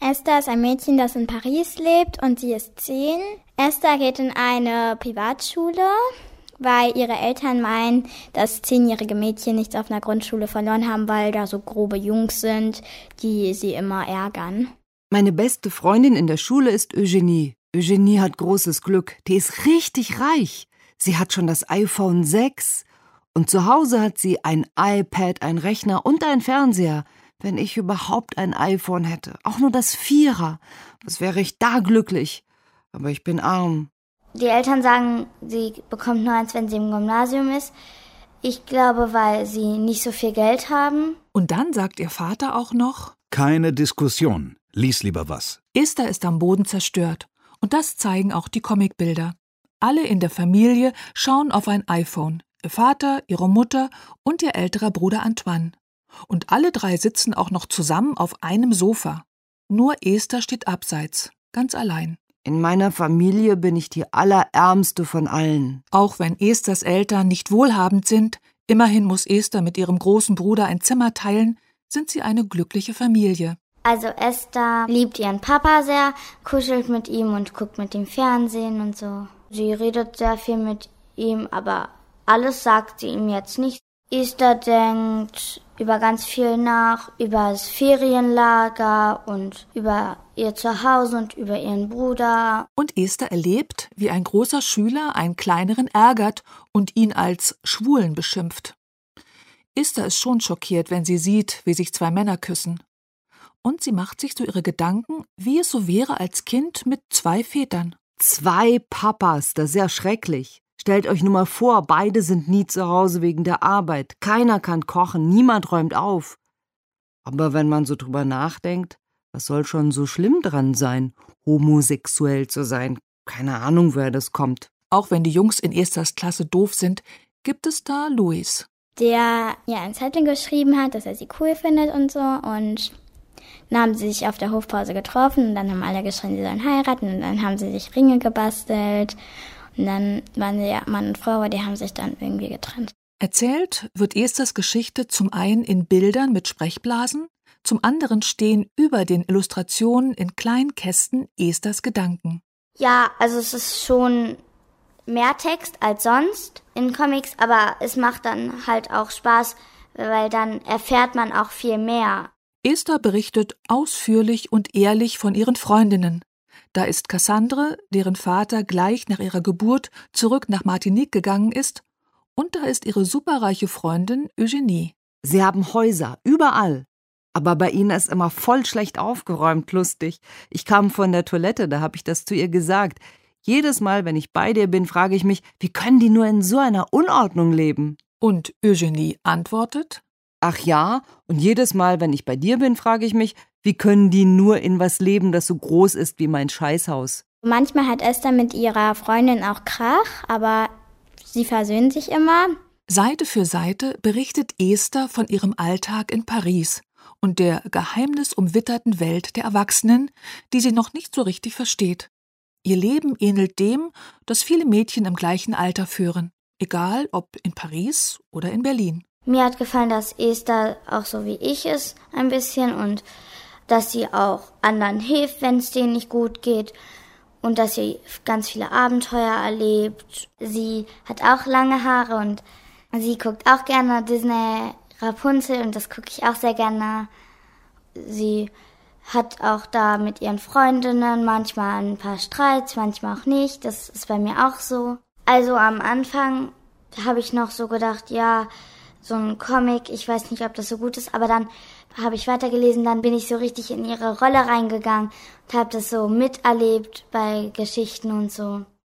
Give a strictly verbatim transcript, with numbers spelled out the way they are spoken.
Esther ist ein Mädchen, das in Paris lebt und sie ist zehn. Esther geht in eine Privatschule, weil ihre Eltern meinen, dass zehnjährige Mädchen nichts auf einer Grundschule verloren haben, weil da so grobe Jungs sind, die sie immer ärgern. Meine beste Freundin in der Schule ist Eugenie. Eugenie hat großes Glück. Die ist richtig reich. Sie hat schon das iPhone sechs. Und zu Hause hat sie ein iPad, ein Rechner und ein Fernseher. Wenn ich überhaupt ein iPhone hätte, auch nur das Vierer, was wäre ich da glücklich. Aber ich bin arm. Die Eltern sagen, sie bekommt nur eins, wenn sie im Gymnasium ist. Ich glaube, weil sie nicht so viel Geld haben. Und dann sagt ihr Vater auch noch: Keine Diskussion, lies lieber was. Esther ist am Boden zerstört. Und das zeigen auch die Comicbilder. Alle in der Familie schauen auf ein iPhone. Ihr Vater, ihre Mutter und ihr älterer Bruder Antoine. Und alle drei sitzen auch noch zusammen auf einem Sofa. Nur Esther steht abseits, ganz allein. In meiner Familie bin ich die allerärmste von allen. Auch wenn Esthers Eltern nicht wohlhabend sind, immerhin muss Esther mit ihrem großen Bruder ein Zimmer teilen, sind sie eine glückliche Familie. Also Esther liebt ihren Papa sehr, kuschelt mit ihm und guckt mit ihm Fernsehen und so. Sie redet sehr viel mit ihm, aber alles sagt sie ihm jetzt nicht. Esther denkt über ganz viel nach, über das Ferienlager und über ihr Zuhause und über ihren Bruder. Und Esther erlebt, wie ein großer Schüler einen kleineren ärgert und ihn als Schwulen beschimpft. Esther ist schon schockiert, wenn sie sieht, wie sich zwei Männer küssen. Und sie macht sich so ihre Gedanken, wie es so wäre als Kind mit zwei Vätern. Zwei Papas, das ist ja schrecklich. Stellt euch nur mal vor, beide sind nie zu Hause wegen der Arbeit. Keiner kann kochen, niemand räumt auf. Aber wenn man so drüber nachdenkt, was soll schon so schlimm dran sein, homosexuell zu sein? Keine Ahnung, woher das kommt. Auch wenn die Jungs in Esthers Klasse doof sind, gibt es da Louis, der ja ein Zettel geschrieben hat, dass er sie cool findet und so. Und dann haben sie sich auf der Hofpause getroffen und dann haben alle geschrien, sie sollen heiraten. Und dann haben sie sich Ringe gebastelt. Und dann waren sie ja Mann und Frau, aber die haben sich dann irgendwie getrennt. Erzählt wird Esthers Geschichte zum einen in Bildern mit Sprechblasen, zum anderen stehen über den Illustrationen in kleinen Kästen Esthers Gedanken. Ja, also es ist schon mehr Text als sonst in Comics, aber es macht dann halt auch Spaß, weil dann erfährt man auch viel mehr. Esther berichtet ausführlich und ehrlich von ihren Freundinnen. Da ist Cassandre, deren Vater gleich nach ihrer Geburt zurück nach Martinique gegangen ist, und da ist ihre superreiche Freundin Eugenie. Sie haben Häuser, überall. Aber bei ihnen ist immer voll schlecht aufgeräumt, lustig. Ich kam von der Toilette, da habe ich das zu ihr gesagt. Jedes Mal, wenn ich bei dir bin, frage ich mich, wie können die nur in so einer Unordnung leben? Und Eugenie antwortet: Ach ja, und jedes Mal, wenn ich bei dir bin, frage ich mich, wie können die nur in was leben, das so groß ist wie mein Scheißhaus? Manchmal hat Esther mit ihrer Freundin auch Krach, aber sie versöhnen sich immer. Seite für Seite berichtet Esther von ihrem Alltag in Paris und der geheimnisumwitterten Welt der Erwachsenen, die sie noch nicht so richtig versteht. Ihr Leben ähnelt dem, das viele Mädchen im gleichen Alter führen, egal ob in Paris oder in Berlin. Mir hat gefallen, dass Esther auch so wie ich ist, ein bisschen, und dass sie auch anderen hilft, wenn es denen nicht gut geht, und dass sie ganz viele Abenteuer erlebt. Sie hat auch lange Haare und sie guckt auch gerne Disney Rapunzel und das gucke ich auch sehr gerne. Sie hat auch da mit ihren Freundinnen manchmal ein paar Streits, manchmal auch nicht. Das ist bei mir auch so. Also am Anfang habe ich noch so gedacht, ja, so ein Comic, ich weiß nicht, ob das so gut ist, aber dann habe ich weitergelesen, dann bin ich so richtig in ihre Rolle reingegangen und habe das so miterlebt bei Geschichten und so.